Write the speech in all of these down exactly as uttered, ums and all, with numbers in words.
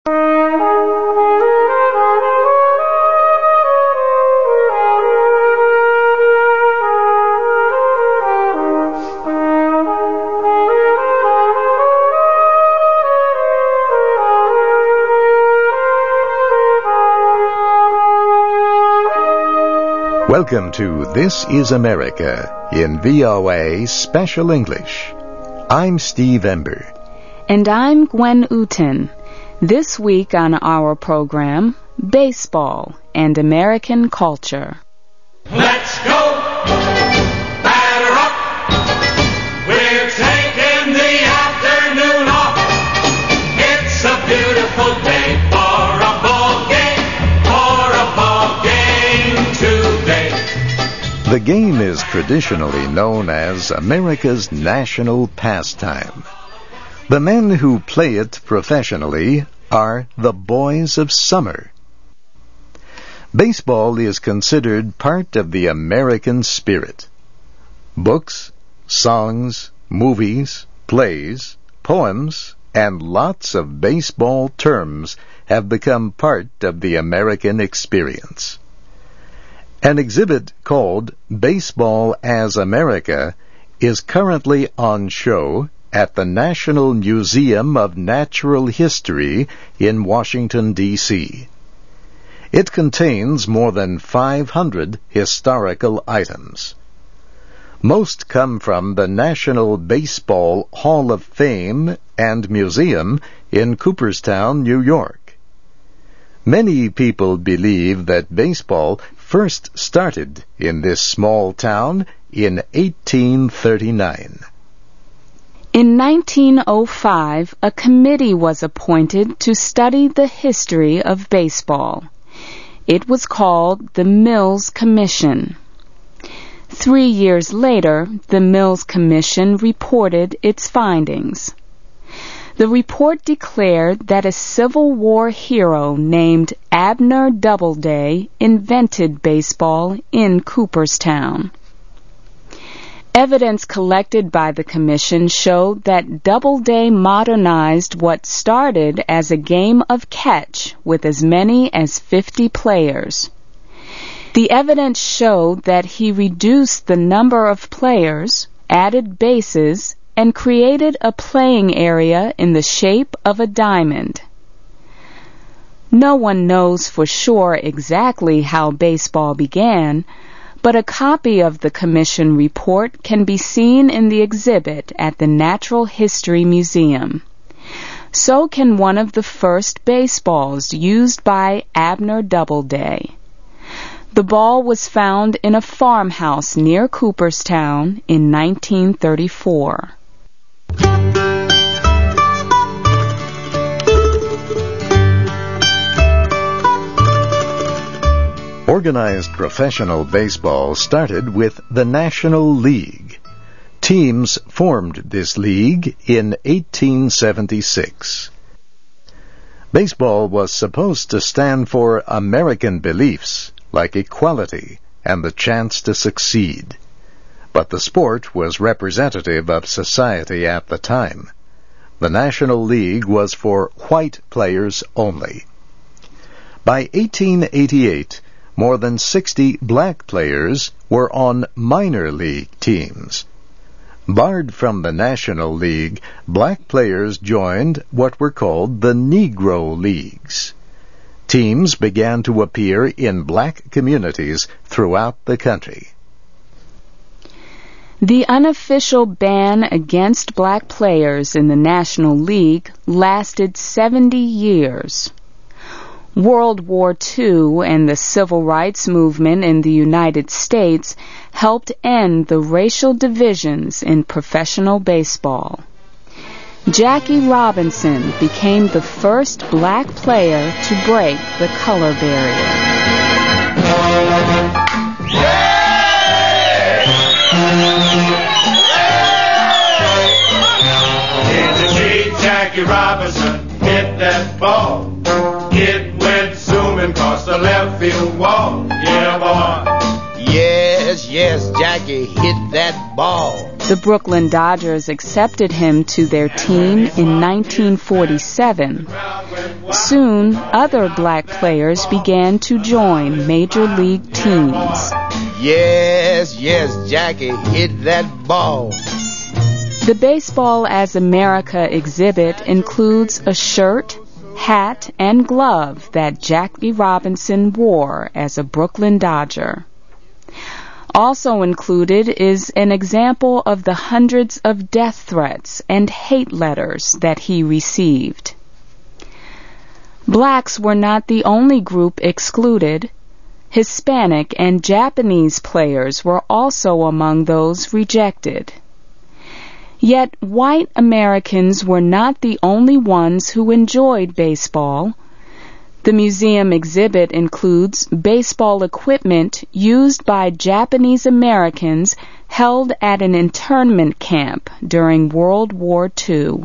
Welcome to This is America in V O A Special English. I'm Steve Ember. And I'm Gwen Uten. This week on our program, baseball and American culture. Let's go! Batter up! We're taking the afternoon off. It's a beautiful day for a ball game, for a ball game today. The game is traditionally known as America's national pastime. The men who play it professionally are the boys of summer. Baseball is considered part of the American spirit. Books, songs, movies, plays, poems, and lots of baseball terms have become part of the American experience. An exhibit called Baseball as America is currently on show at the National Museum of Natural History in Washington, D C It contains more than five hundred historical items. Most come from the National Baseball Hall of Fame and Museum in Cooperstown, New York. Many people believe that baseball first started in this small town in eighteen thirty-nine. In nineteen oh five, a committee was appointed to study the history of baseball. It was called the Mills Commission. Three years later, the Mills Commission reported its findings. The report declared that a Civil War hero named Abner Doubleday invented baseball in Cooperstown. Evidence collected by the commission showed that Doubleday modernized what started as a game of catch with as many as fifty players. The evidence showed that he reduced the number of players, added bases, and created a playing area in the shape of a diamond. No one knows for sure exactly how baseball began, but a copy of the commission report can be seen in the exhibit at the Natural History Museum. So can one of the first baseballs used by Abner Doubleday. The ball was found in a farmhouse near Cooperstown in nineteen thirty-four. Organized professional baseball started with the National League. Teams formed this league in eighteen seventy-six. Baseball was supposed to stand for American beliefs like equality and the chance to succeed. But the sport was representative of society at the time. The National League was for white players only. By eighteen eighty-eight, more than sixty black players were on minor league teams. Barred from the National League, black players joined what were called the Negro Leagues. Teams began to appear in black communities throughout the country. The unofficial ban against black players in the National League lasted seventy years. World War Two and the Civil Rights Movement in the United States helped end the racial divisions in professional baseball. Jackie Robinson became the first black player to break the color barrier. Jackie Robinson hit that ball. It went zooming across the left field wall. Yeah, boy. Yes, yes, Jackie hit that ball. The Brooklyn Dodgers accepted him to their team in nineteen forty-seven. Soon, other black players began to join major league teams. Yes, yes, Jackie, hit that ball. The Baseball as America exhibit includes a shirt, hat, and glove that Jackie Robinson wore as a Brooklyn Dodger. Also included is an example of the hundreds of death threats and hate letters that he received. Blacks were not the only group excluded. Hispanic and Japanese players were also among those rejected. Yet white Americans were not the only ones who enjoyed baseball. The museum exhibit includes baseball equipment used by Japanese Americans held at an internment camp during World War Two.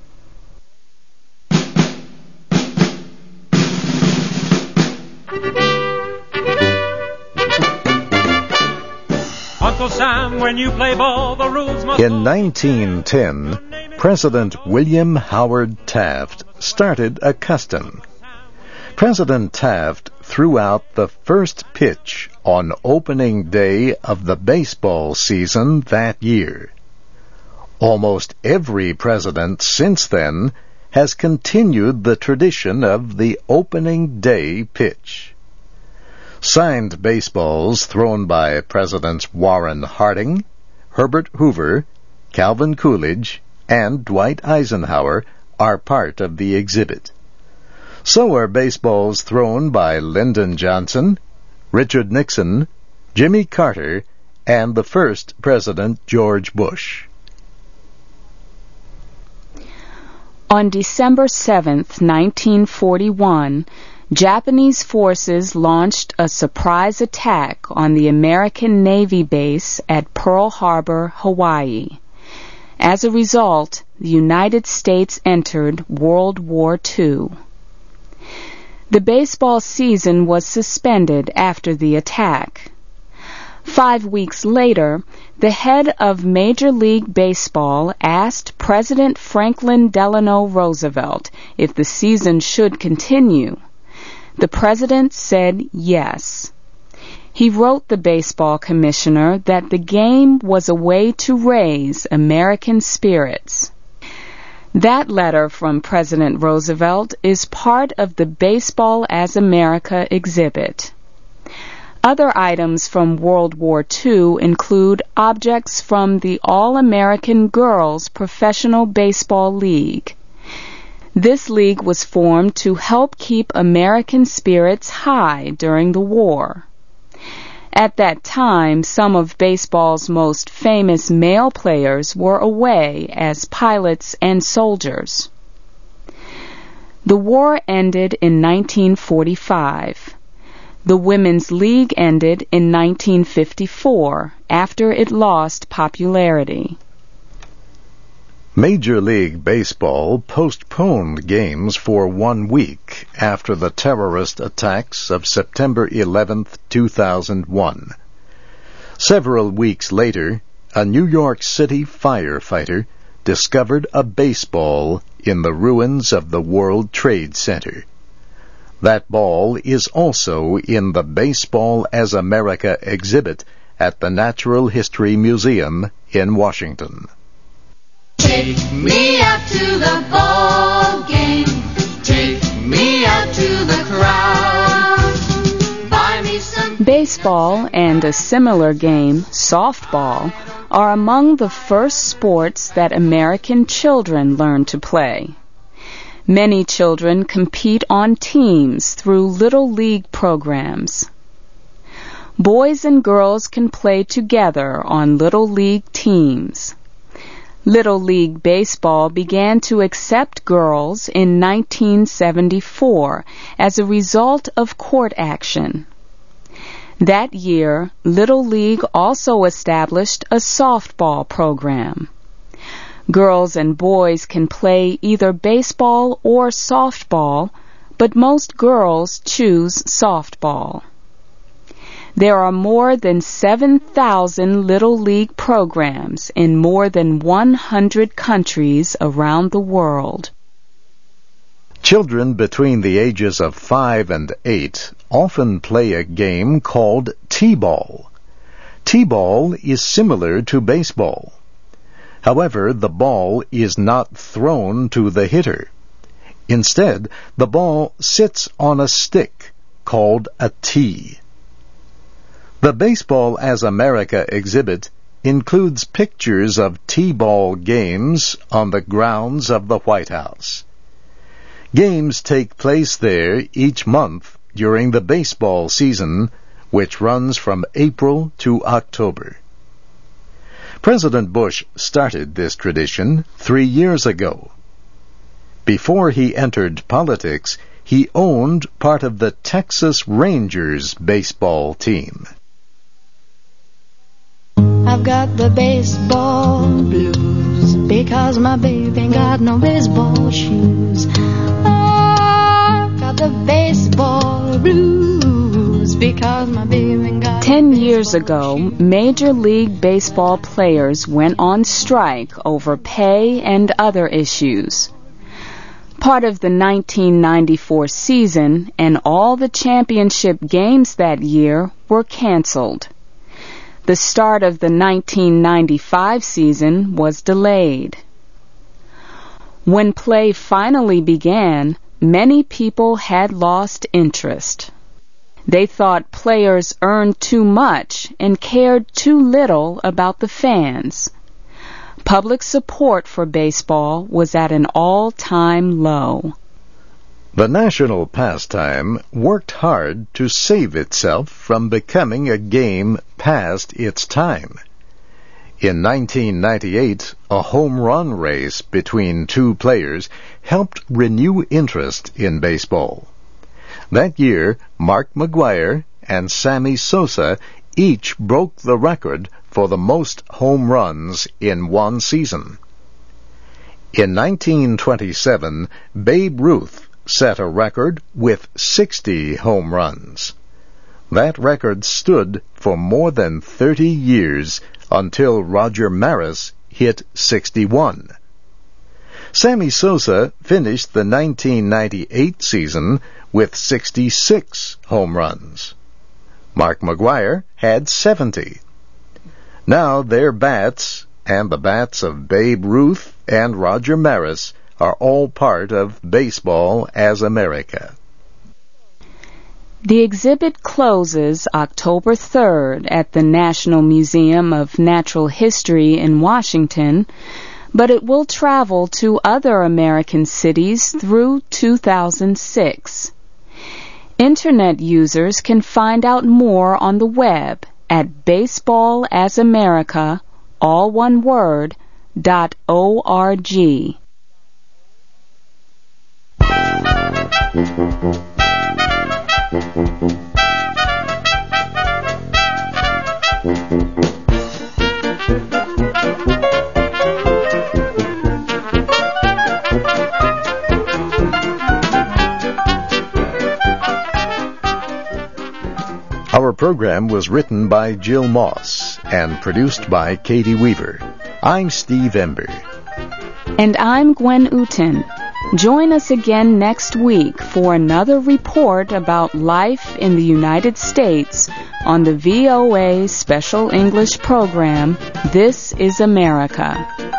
Uncle Sam, when you play ball, the rules must... In nineteen ten, President William Howard Taft started a custom. President Taft threw out the first pitch on opening day of the baseball season that year. Almost every president since then has continued the tradition of the opening day pitch. Signed baseballs thrown by Presidents Warren Harding, Herbert Hoover, Calvin Coolidge, and Dwight Eisenhower are part of the exhibit. So are baseballs thrown by Lyndon Johnson, Richard Nixon, Jimmy Carter, and the first President George Bush. On December seventh, nineteen forty-one, Japanese forces launched a surprise attack on the American Navy base at Pearl Harbor, Hawaii. As a result, the United States entered World War Two. The baseball season was suspended after the attack. Five weeks later, the head of Major League Baseball asked President Franklin Delano Roosevelt if the season should continue. The president said yes. He wrote the baseball commissioner that the game was a way to raise American spirits. That letter from President Roosevelt is part of the Baseball as America exhibit. Other items from World War Two include objects from the All-American Girls Professional Baseball League. This league was formed to help keep American spirits high during the war. At that time, some of baseball's most famous male players were away as pilots and soldiers. The war ended in nineteen forty-five. The Women's League ended in nineteen fifty-four after it lost popularity. Major League Baseball postponed games for one week after the terrorist attacks of September eleventh, two thousand one. Several weeks later, a New York City firefighter discovered a baseball in the ruins of the World Trade Center. That ball is also in the Baseball as America exhibit at the Natural History Museum in Washington. Take me out to the ball game. Take me out to the crowd. Buy me some... Baseball and a similar game, softball, are among the first sports that American children learn to play. Many children compete on teams through Little League programs. Boys and girls can play together on Little League teams. Little League Baseball began to accept girls in nineteen seventy-four as a result of court action. That year, Little League also established a softball program. Girls and boys can play either baseball or softball, but most girls choose softball. There are more than seven thousand Little League programs in more than one hundred countries around the world. Children between the ages of five and eight often play a game called T-ball. T-ball is similar to baseball. However, the ball is not thrown to the hitter. Instead, the ball sits on a stick called a tee. The Baseball as America exhibit includes pictures of T-ball games on the grounds of the White House. Games take place there each month during the baseball season, which runs from April to October. President Bush started this tradition three years ago. Before he entered politics, he owned part of the Texas Rangers baseball team. I've got the baseball blues because my baby ain't got no baseball shoes. I've got the baseball blues because my baby ain't got Ten years ago, Major League Baseball players went on strike over pay and other issues. Part of the nineteen ninety-four season and all the championship games that year were canceled. The start of the nineteen ninety-five season was delayed. When play finally began, many people had lost interest. They thought players earned too much and cared too little about the fans. Public support for baseball was at an all-time low. The national pastime worked hard to save itself from becoming a game past its time. In nineteen ninety-eight, a home run race between two players helped renew interest in baseball. That year, Mark McGwire and Sammy Sosa each broke the record for the most home runs in one season. In nineteen twenty-seven, Babe Ruth set a record with sixty home runs. That record stood for more than thirty years until Roger Maris hit sixty-one. Sammy Sosa finished the nineteen ninety-eight season with sixty-six home runs. Mark McGwire had seventy. Now their bats, and the bats of Babe Ruth and Roger Maris, are all part of Baseball as America. The exhibit closes October third at the National Museum of Natural History in Washington, but it will travel to other American cities through two thousand six. Internet users can find out more on the web at baseballasAmerica, all one word, dot org. Our program was written by Jill Moss and produced by Katie Weaver. I'm Steve Ember. And I'm Gwen Uten. Join us again next week for another report about life in the United States on the V O A Special English program, This is America.